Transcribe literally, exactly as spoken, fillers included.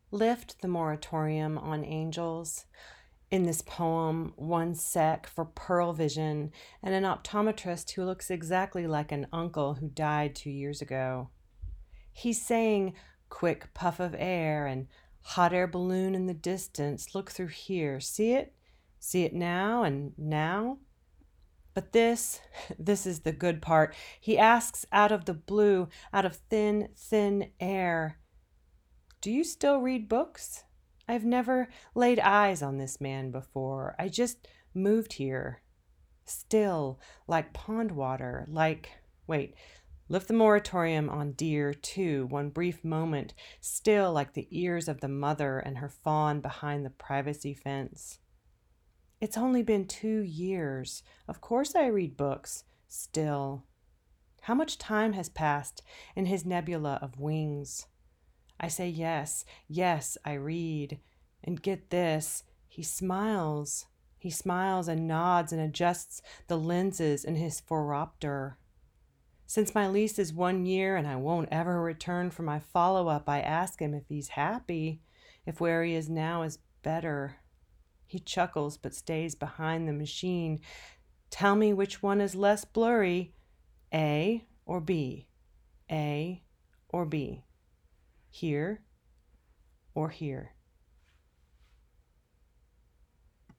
Lift the moratorium on angels. In this poem, one sec for Pearl Vision and an optometrist who looks exactly like an uncle who died two years ago. He's saying, quick puff of air and hot air balloon in the distance. Look through here. See it? See it now and now? But this, this is the good part. He asks out of the blue, out of thin, thin air, do you still read books? I've never laid eyes on this man before. I just moved here. Still, like pond water, like, wait, lift the moratorium on deer, too, one brief moment, still like the ears of the mother and her fawn behind the privacy fence. It's only been two years. Of course I read books, still. How much time has passed in his nebula of wings? I say yes, yes, I read. And get this, he smiles. He smiles and nods and adjusts the lenses in his phoropter. Since my lease is one year and I won't ever return for my follow-up, I ask him if he's happy, if where he is now is better. He chuckles but stays behind the machine. Tell me which one is less blurry, A or B, A or B, here or here.